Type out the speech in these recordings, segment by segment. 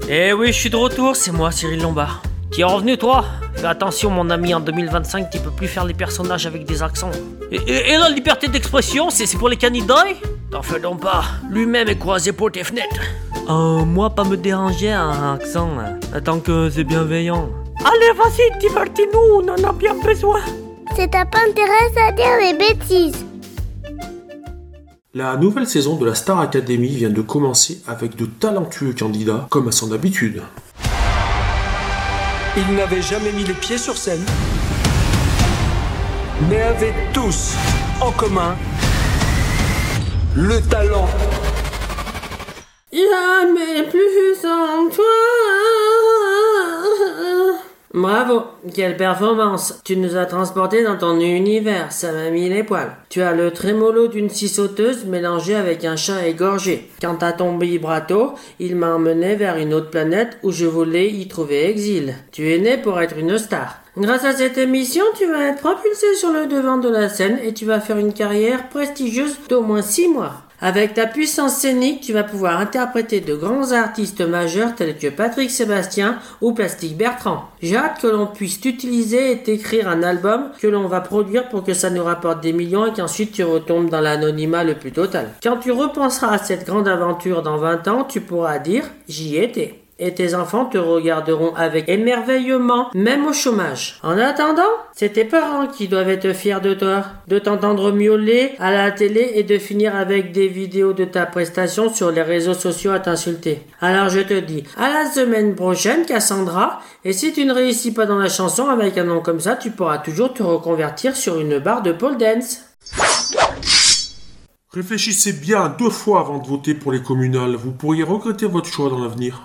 Eh oui, je suis de retour, c'est moi, Cyril Lombard. T'y es revenu, toi? Fais attention, mon ami, en 2025, tu peux plus faire des personnages avec des accents. Et la liberté d'expression, c'est pour les candidats? T'en fais donc pas, lui-même est croisé pour tes fenêtres. Moi, pas me déranger un accent, tant que c'est bienveillant. Allez, vas-y, divertis-nous, on en a bien besoin. Ça t'a pas intéressé à dire des bêtises. La nouvelle saison de la Star Academy vient de commencer avec de talentueux candidats, comme à son habitude. Ils n'avaient jamais mis les pieds sur scène, mais avaient tous en commun le talent. Jamais plus en toi. Bravo, quelle performance. Tu nous as transportés dans ton univers, ça m'a mis les poils. Tu as le trémolo d'une scie sauteuse mélangé avec un chat égorgé. Quant à ton vibrato, il m'a emmené vers une autre planète où je voulais y trouver exil. Tu es né pour être une star. Grâce à cette émission, tu vas être propulsé sur le devant de la scène et tu vas faire une carrière prestigieuse d'au moins 6 mois. Avec ta puissance scénique, tu vas pouvoir interpréter de grands artistes majeurs tels que Patrick Sébastien ou Plastique Bertrand. J'ai hâte que l'on puisse t'utiliser et t'écrire un album que l'on va produire pour que ça nous rapporte des millions et qu'ensuite tu retombes dans l'anonymat le plus total. Quand tu repenseras à cette grande aventure dans 20 ans, tu pourras dire « j'y étais ». Et tes enfants te regarderont avec émerveillement, même au chômage. En attendant, c'est tes parents qui doivent être fiers de toi, de t'entendre miauler à la télé et de finir avec des vidéos de ta prestation sur les réseaux sociaux à t'insulter. Alors je te dis, à la semaine prochaine, Cassandra, et si tu ne réussis pas dans la chanson avec un nom comme ça, tu pourras toujours te reconvertir sur une barre de pole dance. Réfléchissez bien 2 fois avant de voter pour les communales, vous pourriez regretter votre choix dans l'avenir.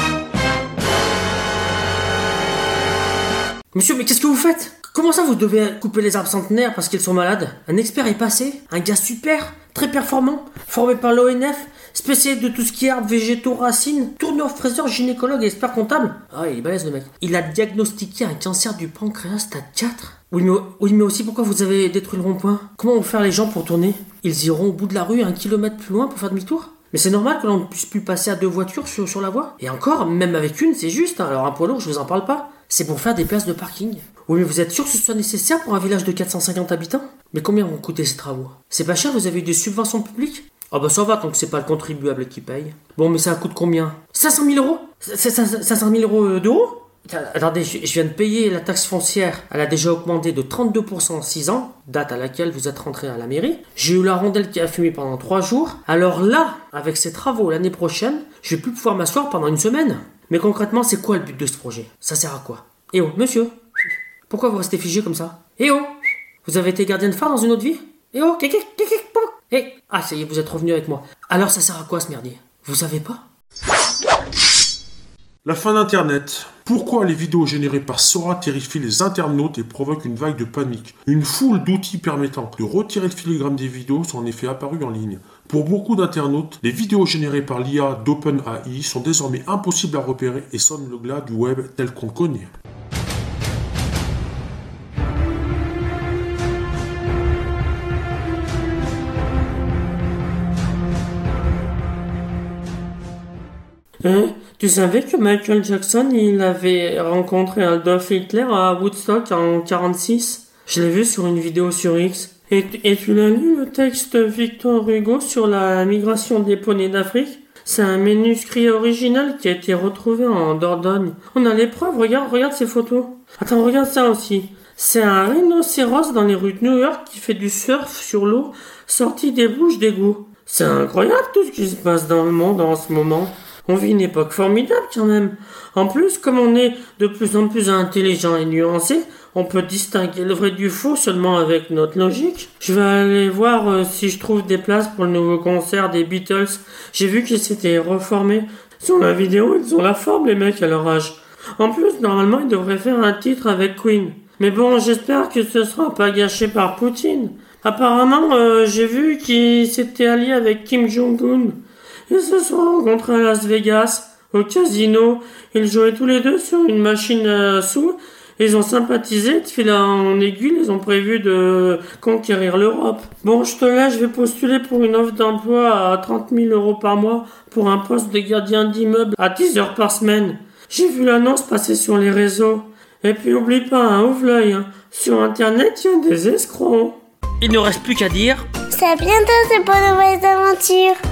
Monsieur, mais qu'est-ce que vous faites? Comment ça vous devez couper les arbres centenaires parce qu'ils sont malades? Un expert est passé, un gars super, très performant, formé par l'ONF, spécialiste de tout ce qui est arbres, végétaux, racines, tourneur, fraiseur, gynécologue et expert comptable. Ah, il est balèze le mec. Il a diagnostiqué un cancer du pancréas stade 4. Oui, mais aussi pourquoi vous avez détruit le rond-point? Comment vont faire les gens pour tourner? Ils iront au bout de la rue 1 kilomètre plus loin pour faire demi-tour? Mais c'est normal que l'on ne puisse plus passer à 2 voitures sur la voie. Et encore, même avec une, c'est juste, hein. Alors un poids lourd, je vous en parle pas. C'est pour faire des places de parking. Oui, mais vous êtes sûr que ce soit nécessaire pour un village de 450 habitants? Mais combien vont coûter ces travaux? C'est pas cher, vous avez eu des subventions publiques? Ah bah ça va, tant que c'est pas le contribuable qui paye. Bon, mais ça coûte combien? 500 000 euros? 500 000 euros d'euros? Attendez, je viens de payer la taxe foncière. Elle a déjà augmenté de 32% en 6 ans, date à laquelle vous êtes rentré à la mairie. J'ai eu la rondelle qui a fumé pendant 3 jours. Alors là, avec ces travaux l'année prochaine, je vais plus pouvoir m'asseoir pendant 1 semaine. Mais concrètement, c'est quoi le but de ce projet? Ça sert à quoi? Eh oh, monsieur, pourquoi vous restez figé comme ça? Eh oh, vous avez été gardien de phare dans une autre vie? Eh oh, ah ça y est, vous êtes revenu avec moi. Alors ça sert à quoi ce merdier? Vous savez pas? La fin d'Internet. Pourquoi les vidéos générées par Sora terrifient les internautes et provoquent une vague de panique? Une foule d'outils permettant de retirer le filigrane des vidéos sont en effet apparus en ligne. Pour beaucoup d'internautes, les vidéos générées par l'IA d'OpenAI sont désormais impossibles à repérer et sonnent le glas du web tel qu'on le connaît. Tu savais que Michael Jackson, il avait rencontré Adolf Hitler à Woodstock en 1946? Je l'ai vu sur une vidéo sur X. Et tu l'as lu le texte Victor Hugo sur la migration des poneys d'Afrique? C'est un manuscrit original qui a été retrouvé en Dordogne. On a les preuves, regarde ces photos. Attends, regarde ça aussi. C'est un rhinocéros dans les rues de New York qui fait du surf sur l'eau sorti des bouches d'égout. C'est incroyable tout ce qui se passe dans le monde en ce moment. On vit une époque formidable quand même. En plus, comme on est de plus en plus intelligent et nuancé, on peut distinguer le vrai du faux seulement avec notre logique. Je vais aller voir si je trouve des places pour le nouveau concert des Beatles. J'ai vu qu'ils s'étaient reformés. Sur la vidéo, ils ont la forme les mecs à leur âge. En plus, normalement, ils devraient faire un titre avec Queen. Mais bon, j'espère que ce sera pas gâché par Poutine. Apparemment, j'ai vu qu'ils s'étaient alliés avec Kim Jong-un. Ils se sont rencontrés à Las Vegas, au casino. Ils jouaient tous les deux sur une machine à sous Ils ont sympathisé, de fil en aiguille, ils ont prévu de conquérir l'Europe. Bon, je te laisse, je vais postuler pour une offre d'emploi à 30 000 euros par mois pour un poste de gardien d'immeuble à 10 heures par semaine. J'ai vu l'annonce passer sur les réseaux. Et puis oublie pas, hein, ouvre l'œil, hein. Sur internet, il y a des escrocs. Il ne reste plus qu'à dire... C'est à bientôt, c'est pour de nouvelles aventures.